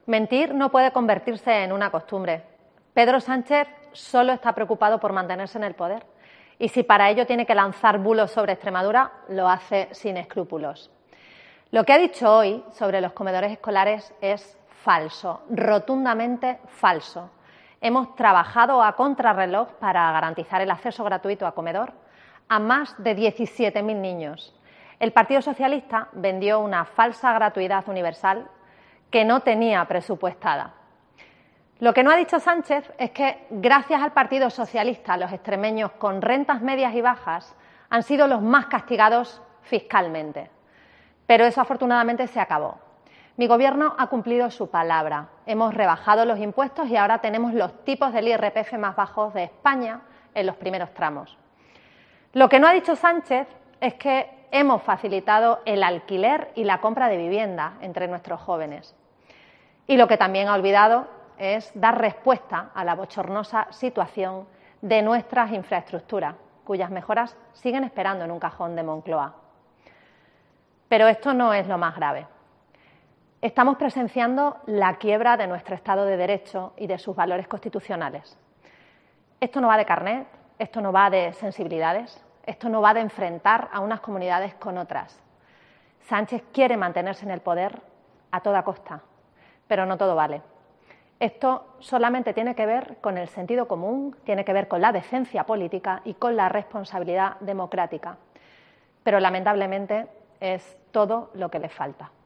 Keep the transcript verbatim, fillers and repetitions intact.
Mentir no puede convertirse en una costumbre. Pedro Sánchez solo está preocupado por mantenerse en el poder y si para ello tiene que lanzar bulos sobre Extremadura, lo hace sin escrúpulos. Lo que ha dicho hoy sobre los comedores escolares es falso, rotundamente falso. Hemos trabajado a contrarreloj para garantizar el acceso gratuito a comedor a más de diecisiete mil niños. El Partido Socialista vendió una falsa gratuidad universal que no tenía presupuestada. Lo que no ha dicho Sánchez es que, gracias al Partido Socialista, los extremeños con rentas medias y bajas han sido los más castigados fiscalmente. Pero eso, afortunadamente, se acabó. Mi Gobierno ha cumplido su palabra. Hemos rebajado los impuestos y ahora tenemos los tipos del I R P F más bajos de España en los primeros tramos. Lo que no ha dicho Sánchez es que hemos facilitado el alquiler y la compra de vivienda entre nuestros jóvenes. Y lo que también ha olvidado es dar respuesta a la bochornosa situación de nuestras infraestructuras, cuyas mejoras siguen esperando en un cajón de Moncloa. Pero esto no es lo más grave. Estamos presenciando la quiebra de nuestro Estado de Derecho y de sus valores constitucionales. Esto no va de carnet, esto no va de sensibilidades, esto no va de enfrentar a unas comunidades con otras. Sánchez quiere mantenerse en el poder a toda costa, pero no todo vale. Esto solamente tiene que ver con el sentido común, tiene que ver con la decencia política y con la responsabilidad democrática. Pero lamentablemente es todo lo que le falta.